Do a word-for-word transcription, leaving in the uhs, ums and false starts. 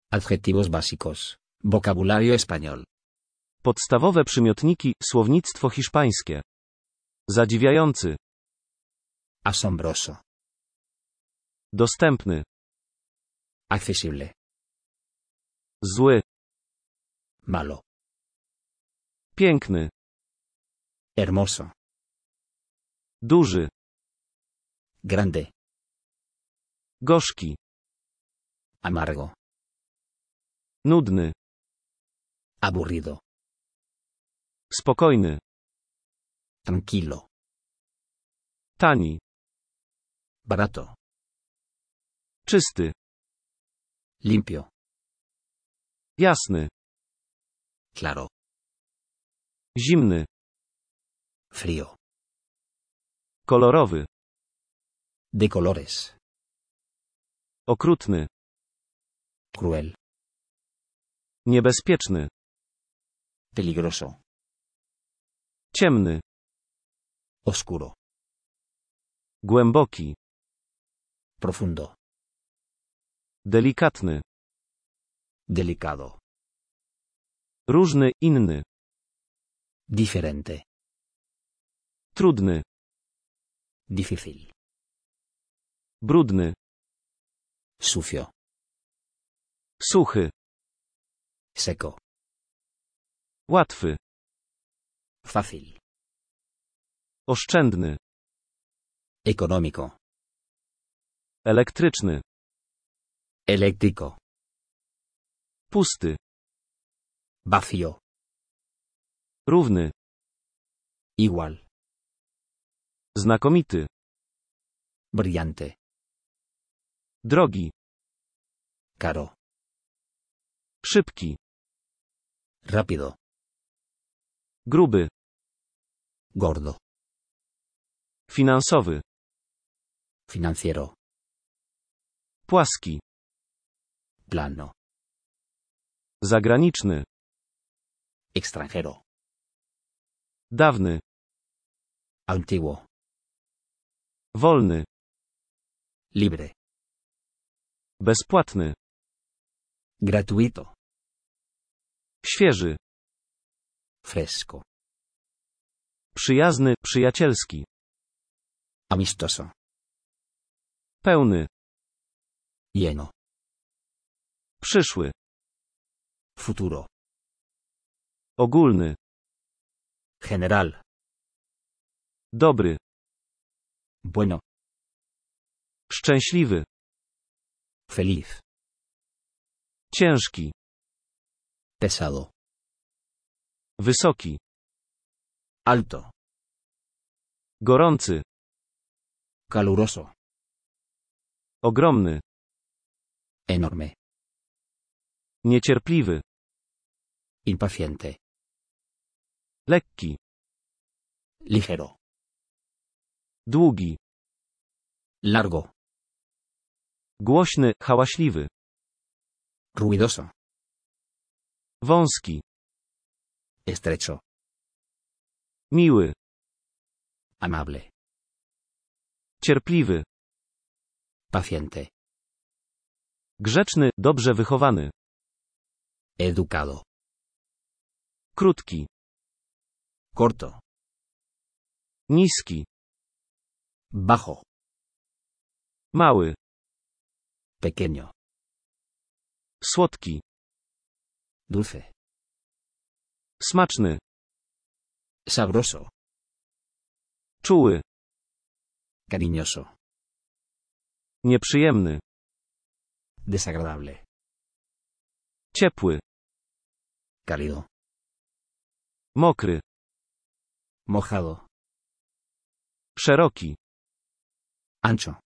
Adjetivos básicos. Vocabulario español. Podstawowe przymiotniki, słownictwo hiszpańskie. Zadziwiający. Asombroso. Dostępny. Accesible. Zły. Malo. Piękny. Hermoso. Duży. Grande. Gorzki. Amargo. Nudny. Aburrido. Spokojny. Tranquilo. Tani. Barato. Czysty. Limpio. Jasny. Claro. Zimny. Frío. Kolorowy. De colores. Okrutny. Cruel. Niebezpieczny. Peligroso. Ciemny. Oscuro. Głęboki. Profundo. Delikatny. Delicado. Różny, inny. Diferente. Trudny. Difícil. Brudny. Sucio. Suchy. Seco. Łatwy. Fácil. Oszczędny. Económico. Elektryczny. Eléctrico. Pusty. Vacío. Równy. Igual. Znakomity. Brillante. Drogi. Caro. Szybki. Rápido. Gruby. Gordo. Finansowy. Financiero. Płaski. Plano. Zagraniczny. Extranjero. Dawny. Antiguo. Wolny. Libre. Bezpłatny. Gratuito. Świeży. Fresco. Przyjazny, przyjacielski. Amistoso. Pełny. Lleno. Przyszły. Futuro. Ogólny. General. Dobry. Bueno. Szczęśliwy. Feliz. Ciężki. Pesado. Wysoki. Alto. Gorący. Caluroso. Ogromny. Enorme. Niecierpliwy. Impaciente. Lekki. Ligero. Długi. Largo. Głośny, hałaśliwy. Ruidoso. Wąski. Estrecho. Miły. Amable. Cierpliwy. Paciente. Grzeczny, dobrze wychowany. Educado. Krótki. Corto. Niski. Bajo. Mały. Pequeño. Słodki. Dulce. Smaczny. Sabroso. Czuły. Cariñoso. Nieprzyjemny. Desagradable. Ciepły. Cálido. Mokry. Mojado. Szeroki. Ancho.